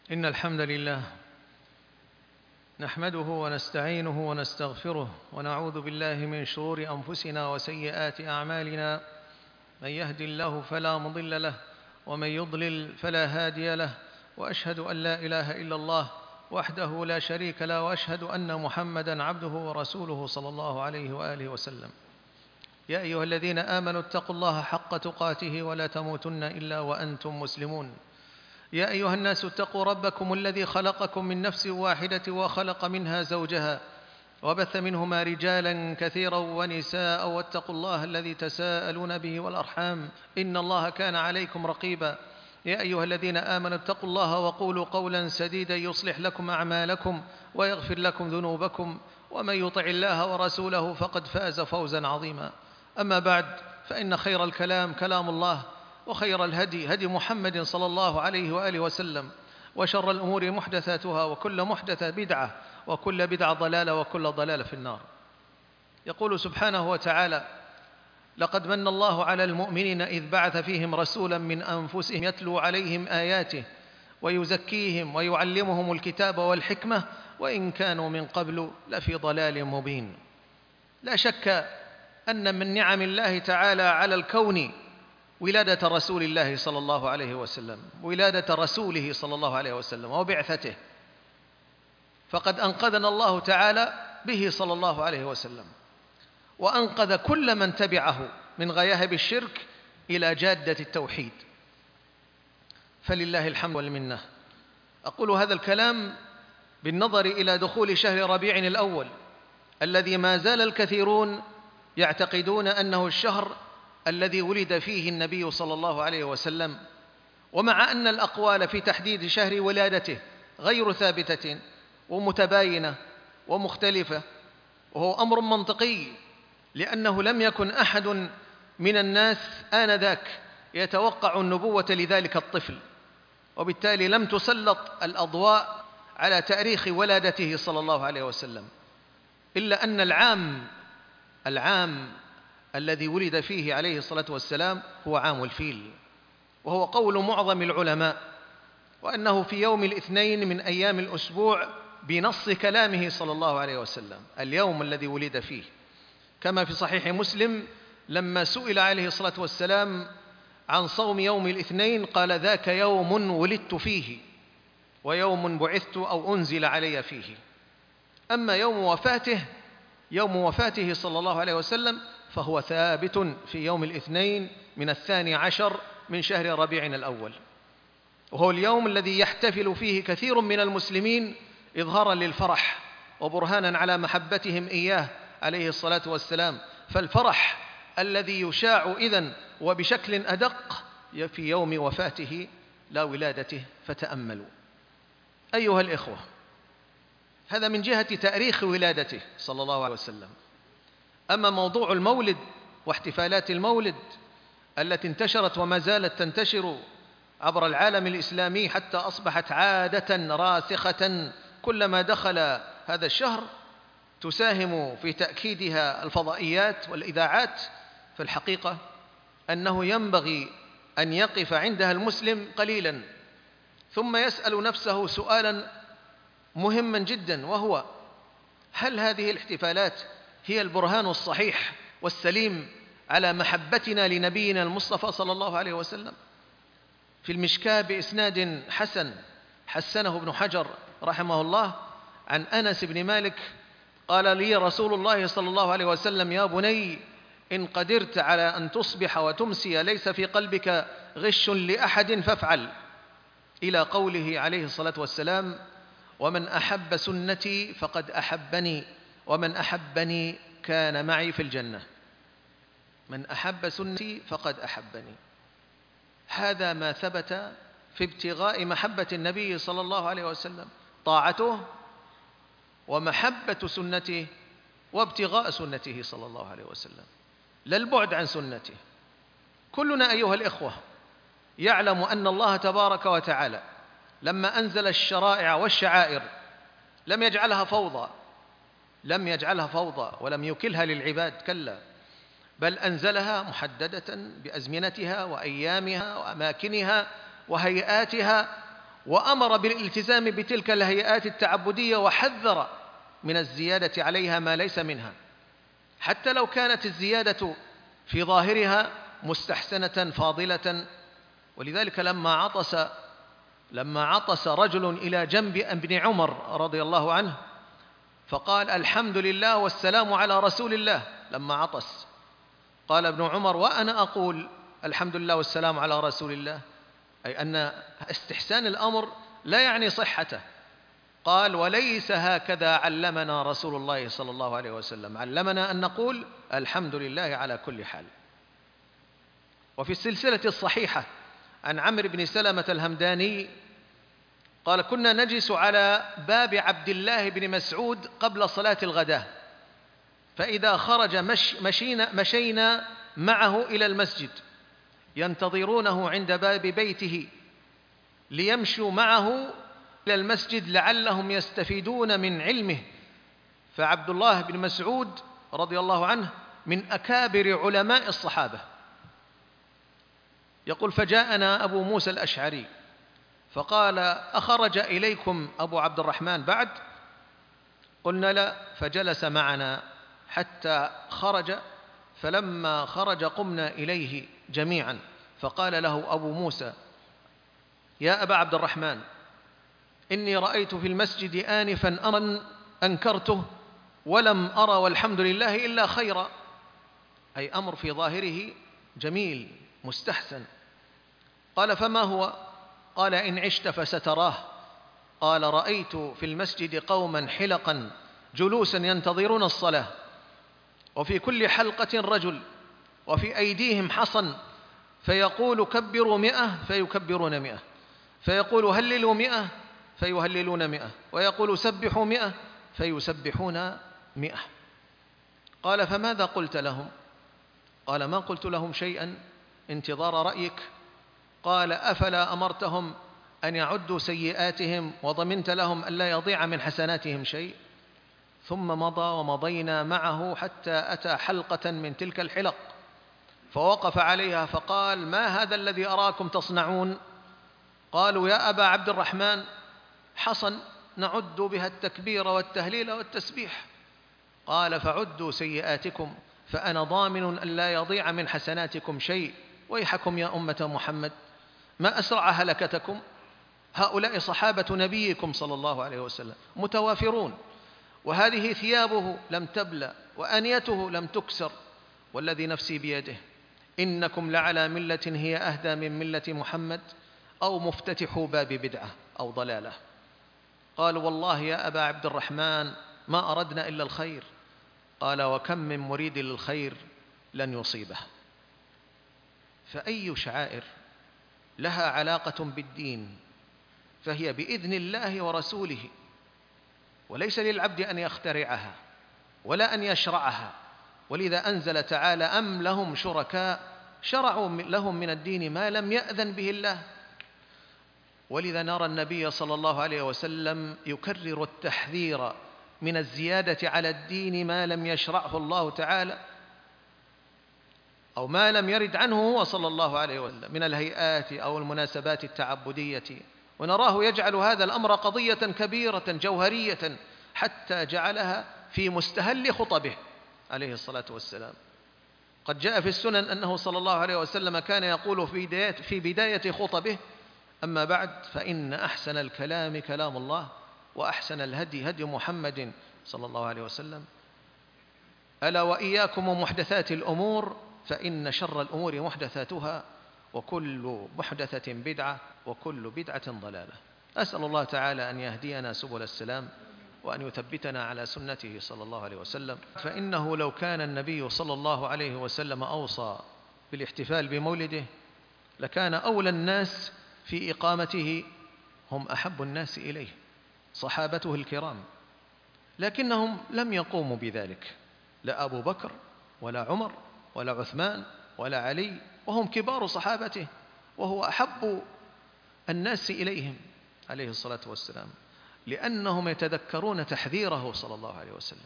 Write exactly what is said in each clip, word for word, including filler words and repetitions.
إن الحمد لله نحمده ونستعينه ونستغفره ونعوذ بالله من شرور أنفسنا وسيئات أعمالنا. من يهد الله فلا مضل له ومن يضلل فلا هادي له، وأشهد أن لا إله إلا الله وحده لا شريك له، وأشهد أن محمدًا عبده ورسوله صلى الله عليه وآله وسلم. يا أيها الذين آمنوا اتقوا الله حق تقاته ولا تموتن إلا وأنتم مسلمون. يا أيها الناس اتقوا ربكم الذي خلقكم من نفس واحدة وخلق منها زوجها وبث منهما رجالا كثيرا ونساء، واتقوا الله الذي تساءلون به والأرحام إن الله كان عليكم رقيبا. يا أيها الذين آمنوا اتقوا الله وقولوا قولا سديدا يصلح لكم أعمالكم ويغفر لكم ذنوبكم، ومن يطع الله ورسوله فقد فاز فوزا عظيما. أما بعد، فإن خير الكلام كلام الله، وخير الهدي هدي محمد صلى الله عليه وآله وسلم، وشر الأمور محدثاتها، وكل محدثة بدعة، وكل بدعة ضلالة، وكل ضلالة في النار. يقول سبحانه وتعالى: لقد من الله على المؤمنين إذ بعث فيهم رسولا من أنفسهم يتلو عليهم آياته ويزكيهم ويعلمهم الكتاب والحكمة وإن كانوا من قبل لفي ضلال مبين. لا شك أن من نعم الله تعالى على الكون ولادة رسول الله صلى الله عليه وسلم، ولادة رسوله صلى الله عليه وسلم وبعثته، فقد أنقذنا الله تعالى به صلى الله عليه وسلم، وأنقذ كل من تبعه من غياهب الشرك إلى جادة التوحيد، فلله الحمد والمنة. أقول هذا الكلام بالنظر إلى دخول شهر ربيع الأول الذي ما زال الكثيرون يعتقدون أنه الشهر الذي ولد فيه النبي صلى الله عليه وسلم، ومع أن الأقوال في تحديد شهر ولادته غير ثابتة ومتباينة ومختلفة، وهو أمر منطقي، لأنه لم يكن أحد من الناس آنذاك يتوقع النبوة لذلك الطفل، وبالتالي لم تسلط الأضواء على تاريخ ولادته صلى الله عليه وسلم، إلا أن العام العام الذي ولد فيه عليه الصلاة والسلام هو عام الفيل، وهو قول معظم العلماء، وأنه في يوم الاثنين من أيام الأسبوع بنص كلامه صلى الله عليه وسلم، اليوم الذي ولد فيه، كما في صحيح مسلم لما سئل عليه الصلاة والسلام عن صوم يوم الاثنين قال: ذاك يوم ولدت فيه ويوم بعثت أو أنزل علي فيه. أما يوم وفاته يوم وفاته صلى الله عليه وسلم فهو ثابت في يوم الاثنين من الثاني عشر من شهر ربيع الأول، وهو اليوم الذي يحتفل فيه كثير من المسلمين إظهارا للفرح وبرهانا على محبتهم إياه عليه الصلاة والسلام. فالفرح الذي يشاع إذن وبشكل أدق في يوم وفاته لا ولادته. فتأملوا أيها الإخوة، هذا من جهة تاريخ ولادته صلى الله عليه وسلم. أما موضوع المولد واحتفالات المولد التي انتشرت وما زالت تنتشر عبر العالم الإسلامي حتى أصبحت عادة راسخة، كلما دخل هذا الشهر تساهم في تأكيدها الفضائيات والإذاعات، فالحقيقة أنه ينبغي أن يقف عندها المسلم قليلا ثم يسأل نفسه سؤالا مهما جدا، وهو: هل هذه الاحتفالات هي البرهان الصحيح والسليم على محبتنا لنبينا المصطفى صلى الله عليه وسلم؟ في المشكاة بإسناد حسن حسنه ابن حجر رحمه الله عن أنس بن مالك قال لي رسول الله صلى الله عليه وسلم: يا بني، إن قدرت على أن تصبح وتمسي ليس في قلبك غش لأحد فافعل، إلى قوله عليه الصلاة والسلام: ومن أحب سنتي فقد أحبني ومن أحبني كان معي في الجنة. من أحب سنتي فقد أحبني. هذا ما ثبت في ابتغاء محبة النبي صلى الله عليه وسلم، طاعته ومحبة سنته وابتغاء سنته صلى الله عليه وسلم، لا البعد عن سنته. كلنا أيها الإخوة يعلم أن الله تبارك وتعالى لما أنزل الشرائع والشعائر لم يجعلها فوضى لم يجعلها فوضى ولم يكلها للعباد، كلا، بل أنزلها محددة بأزمنتها وأيامها وأماكنها وهيئاتها وأمر بالالتزام بتلك الهيئات التعبدية وحذر من الزيادة عليها ما ليس منها، حتى لو كانت الزيادة في ظاهرها مستحسنة فاضلة. ولذلك لما عطس لما عطس رجل إلى جنب ابن عمر رضي الله عنه فقال الحمد لله والسلام على رسول الله، لما عطس قال ابن عمر وأنا أقول الحمد لله والسلام على رسول الله، أي أن استحسان الأمر لا يعني صحته. قال وليس هكذا علمنا رسول الله صلى الله عليه وسلم، علمنا أن نقول الحمد لله على كل حال. وفي السلسلة الصحيحة عن عمرو بن سلمة الهمداني قال كنا نجلس على باب عبد الله بن مسعود قبل صلاة الغداء، فإذا خرج مش مشينا, مشينا معه إلى المسجد ينتظرونه عند باب بيته ليمشوا معه إلى المسجد لعلهم يستفيدون من علمه. فعبد الله بن مسعود رضي الله عنه من أكابر علماء الصحابة. يقول فجاءنا أبو موسى الأشعري فقال أخرج إليكم أبو عبد الرحمن بعد؟ قلنا لا، فجلس معنا حتى خرج، فلما خرج قمنا إليه جميعا فقال له أبو موسى يا أبا عبد الرحمن إني رأيت في المسجد آنفا أمرا أنكرته ولم أرى والحمد لله إلا خيرا، أي أمر في ظاهره جميل مستحسن. قال فما هو؟ قال إن عشت فستراه. قال رأيت في المسجد قوما حلقا جلوسا ينتظرون الصلاة، وفي كل حلقة رجل، وفي أيديهم حصن، فيقول كبروا مئة فيكبرون مئة، فيقول هللوا مئة فيهللون مئة، ويقول سبحوا مئة فيسبحون مئة. قال فماذا قلت لهم؟ قال ما قلت لهم شيئا انتظار رأيك. قال أفلا أمرتهم أن يعدوا سيئاتهم وضمنت لهم ألا يضيع من حسناتهم شيء؟ ثم مضى ومضينا معه حتى أتى حلقة من تلك الحلق فوقف عليها فقال ما هذا الذي أراكم تصنعون؟ قالوا يا أبا عبد الرحمن حصن نعد بها التكبير والتهليل والتسبيح. قال فعدوا سيئاتكم فأنا ضامن أن لا يضيع من حسناتكم شيء، ويحكم يا أمة محمد ما أسرع هلكتكم، هؤلاء صحابة نبيكم صلى الله عليه وسلم متوافرون، وهذه ثيابه لم تبلى وآنيته لم تكسر، والذي نفسي بيده إنكم لعلى ملة هي أهدى من ملة محمد أو مفتتح باب بدعة أو ضلالة. قالوا والله يا أبا عبد الرحمن ما أردنا إلا الخير. قال وكم من مريد للخير لن يصيبه. فأي شعائر لها علاقة بالدين فهي بإذن الله ورسوله، وليس للعبد أن يخترعها ولا أن يشرعها. ولذا أنزل تعالى أم لهم شركاء شرعوا لهم من الدين ما لم يأذن به الله. ولذا نرى النبي صلى الله عليه وسلم يكرر التحذير من الزيادة على الدين ما لم يشرعه الله تعالى أو ما لم يرد عنه هو صلى الله عليه وسلم من الهيئات أو المناسبات التعبدية، ونراه يجعل هذا الأمر قضية كبيرة جوهرية حتى جعلها في مستهل خطبه عليه الصلاة والسلام. قد جاء في السنن أنه صلى الله عليه وسلم كان يقول في بداية, في بداية خطبه أما بعد فإن أحسن الكلام كلام الله وأحسن الهدي هدي محمد صلى الله عليه وسلم، ألا وإياكم ومحدثات الأمور فإن شر الأمور محدثاتها وكل محدثة بدعة وكل بدعة ضلالة. أسأل الله تعالى أن يهدينا سبل السلام وأن يثبتنا على سنته صلى الله عليه وسلم. فإنه لو كان النبي صلى الله عليه وسلم أوصى بالاحتفال بمولده لكان أولى الناس في إقامته هم أحب الناس إليه صحابته الكرام، لكنهم لم يقوموا بذلك، لا أبو بكر ولا عمر ولا عثمان ولا علي، وهم كبار صحابته وهو أحب الناس إليهم عليه الصلاة والسلام، لأنهم يتذكرون تحذيره صلى الله عليه وسلم،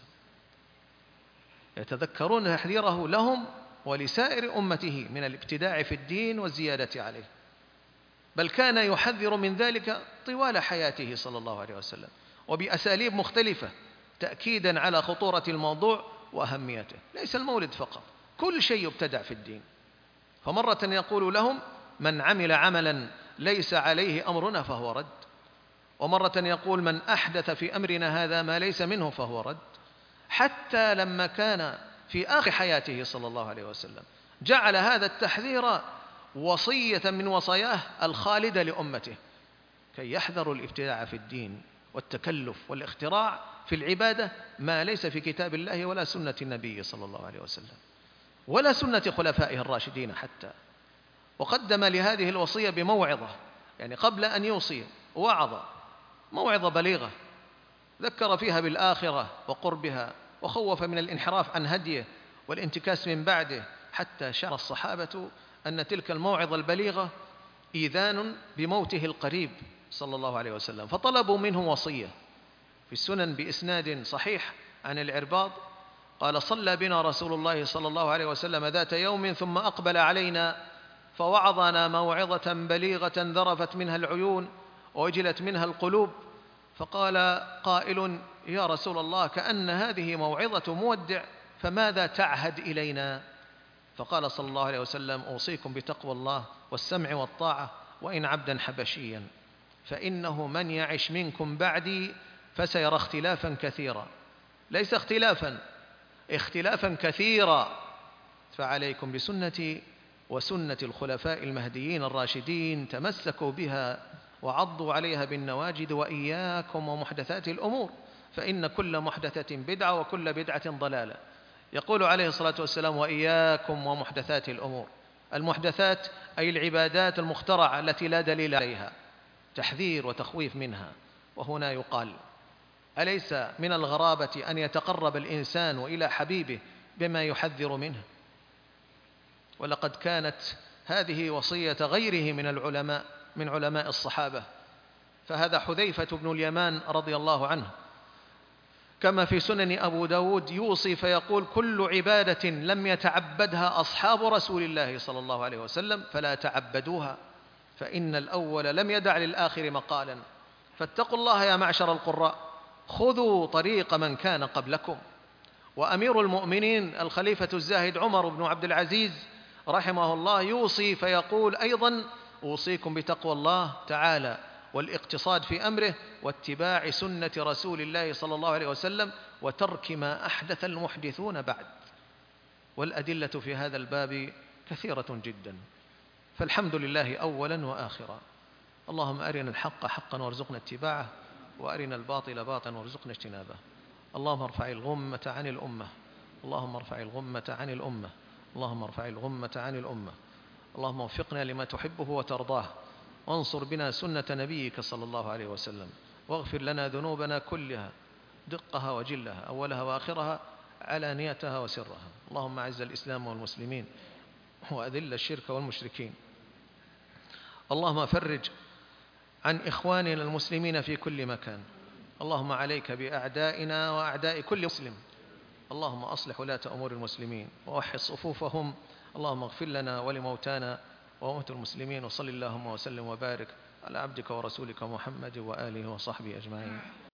يتذكرون تحذيره لهم ولسائر أمته من الابتداع في الدين والزيادة عليه. بل كان يحذر من ذلك طوال حياته صلى الله عليه وسلم، وبأساليب مختلفة تأكيدا على خطورة الموضوع وأهميته. ليس المولد فقط، كل شيء يبتدع في الدين. فمرة يقول لهم: من عمل عملا ليس عليه أمرنا فهو رد. ومرة يقول: من أحدث في أمرنا هذا ما ليس منه فهو رد. حتى لما كان في آخر حياته صلى الله عليه وسلم جعل هذا التحذير وصية من وصاياه الخالدة لأمته، كي يحذروا الابتداع في الدين والتكلف والاختراع في العبادة ما ليس في كتاب الله ولا سنة النبي صلى الله عليه وسلم ولا سنة خلفائه الراشدين حتى. وقدم لهذه الوصية بموعظة، يعني قبل أن يوصي وعظ موعظة بليغة ذكر فيها بالآخرة وقربها، وخوف من الانحراف عن هديه والانتكاس من بعده، حتى شعر الصحابة أن تلك الموعظة البليغة إيذان بموته القريب صلى الله عليه وسلم، فطلبوا منه وصية. في السنن بإسناد صحيح عن العرباض قال: صلى بنا رسول الله صلى الله عليه وسلم ذات يوم ثم أقبل علينا فوعظنا موعظة بليغة ذرفت منها العيون ووجلت منها القلوب، فقال قائل: يا رسول الله، كأن هذه موعظة مودع، فماذا تعهد إلينا؟ فقال صلى الله عليه وسلم: أوصيكم بتقوى الله والسمع والطاعة وإن عبدا حبشيا، فإنه من يعش منكم بعدي فسيرى اختلافا كثيرا، ليس اختلافا، اختلافا كثيرا، فعليكم بسنتي وسنة الخلفاء المهديين الراشدين، تمسكوا بها وعضوا عليها بالنواجذ، وإياكم ومحدثات الأمور، فإن كل محدثة بدعة وكل بدعة ضلالة. يقول عليه الصلاة والسلام: وإياكم ومحدثات الأمور. المحدثات أي العبادات المخترعة التي لا دليل عليها، تحذير وتخويف منها. وهنا يقال: أليس من الغرابة أن يتقرب الإنسان إلى حبيبه بما يحذر منه؟ ولقد كانت هذه وصية غيره من العلماء من علماء الصحابة، فهذا حذيفة بن اليمان رضي الله عنه، كما في سنن أبو داود يوصي فيقول: كل عبادة لم يتعبدها أصحاب رسول الله صلى الله عليه وسلم فلا تعبدوها، فإن الأول لم يدع للآخر مقالا، فاتقوا الله يا معشر القراء، خذوا طريق من كان قبلكم. وأمير المؤمنين الخليفة الزاهد عمر بن عبد العزيز رحمه الله يوصي فيقول أيضا: أوصيكم بتقوى الله تعالى والاقتصاد في أمره واتباع سنة رسول الله صلى الله عليه وسلم وترك ما أحدث المحدثون بعد. والأدلة في هذا الباب كثيرة جدا، فالحمد لله أولا وآخرا. اللهم أرنا الحق حقا وارزقنا اتباعه، وأرنا الباطل باطلا وارزقنا اجتنابه. اللهم ارفع الغمة عن الأمة، اللهم ارفع الغمة عن الأمة، اللهم ارفع الغمة عن الأمة. اللهم وفقنا لما تحبه وترضاه، وانصر بنا سنة نبيك صلى الله عليه وسلم، واغفر لنا ذنوبنا كلها دقها وجلها، أولها وآخرها، علانيتها وسرها. اللهم أعز الإسلام والمسلمين وأذل الشرك والمشركين. اللهم فرج عن إخواننا المسلمين في كل مكان. اللهم عليك بأعدائنا وأعداء كل مسلم. اللهم أصلح ولاة أمور المسلمين ووحد صفوفهم. اللهم اغفر لنا ولموتانا وموتى المسلمين، وصل اللهم وسلم وبارك على عبدك ورسولك محمد وآله وصحبه أجمعين.